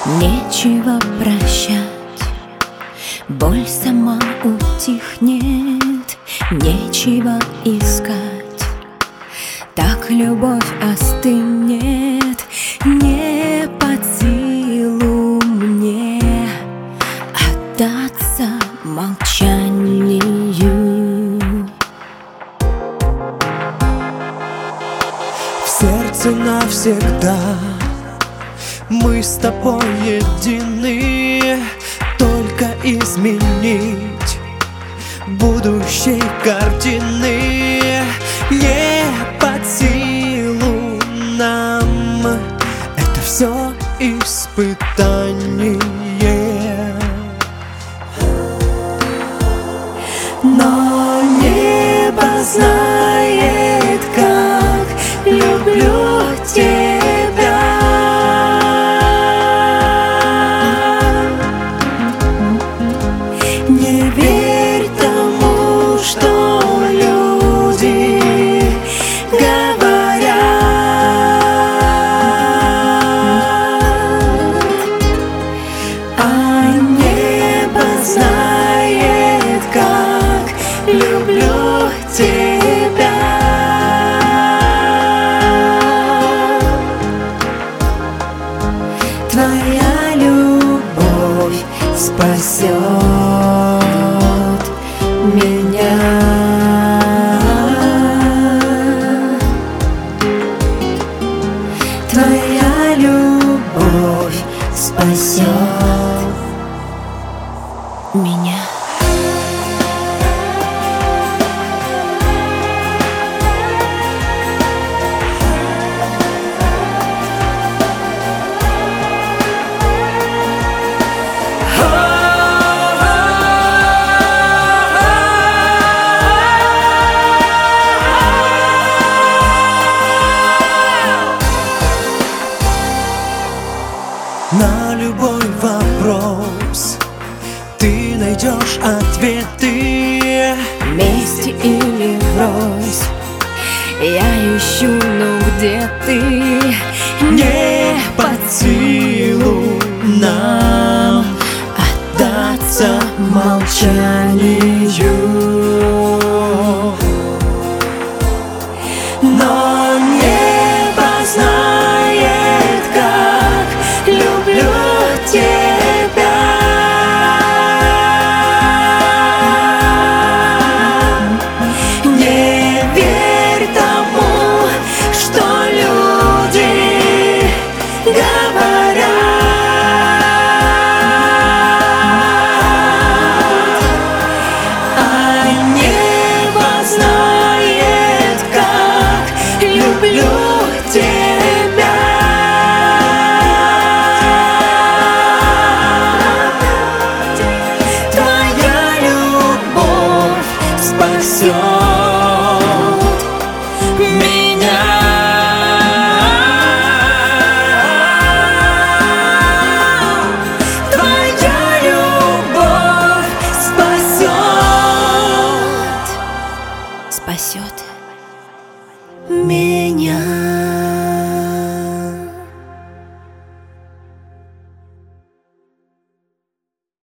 Нечего прощать, боль сама утихнет. Нечего искать, так любовь остынет. Не под силу мне отдаться молчанию. В сердце навсегда мы с тобой едины. Только изменить будущей картины не под силу нам. Это все испытание. Но небо знает, как люблю тебя. Не верь тому, что люди говорят, а небо знает, как люблю тебя. Твоя любовь спасет меня. Твоя любовь спасет меня. На любой вопрос ты найдешь ответы. Вместе или врозь я ищу, но где ты? Не под силу нам Отдаться молчанию. Но небо знает, как люблю тебя. Не верь тому, что люди говорят, а небо знает, как люблю тебя. Твоя любовь спасет меня. Твоя любовь спасет меня.